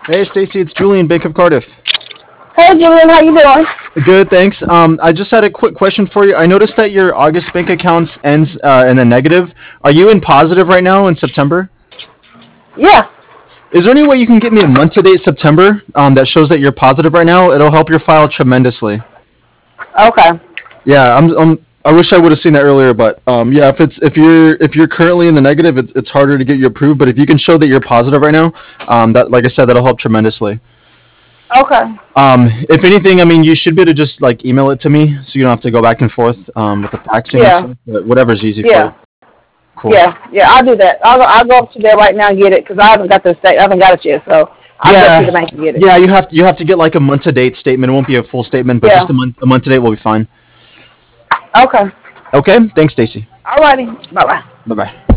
Hey, Stacy, it's Julian, Bank of Cardiff. Hey Julian, how you doing? Good, thanks. I just had a quick question for you. I noticed that your August bank accounts ends in a negative. Are you in positive right now in September? Yeah. Is there any way you can get me a month-to-date September that shows that you're positive right now? It'll help your file tremendously. Okay. Yeah, I wish I would have seen that earlier, but yeah, if you're currently in the negative, it's harder to get you approved. But if you can show that you're positive right now, that like I said, that'll help tremendously. Okay. If anything, I mean, you should be able to just like email it to me, so you don't have to go back and forth with the faxing and Yeah. stuff. But whatever's easy for you. Yeah. Cool. Yeah. Yeah. I'll do that. I'll go up to there right now and get it because I haven't got the state. I haven't got it yet, so I'll go to the Yeah, bank and get it. yeah. You have to get like a month to date statement. It won't be a full statement, but just Yeah. a month to date will be fine. Okay. Okay. Thanks, Stacy. Alrighty. Bye bye. Bye bye.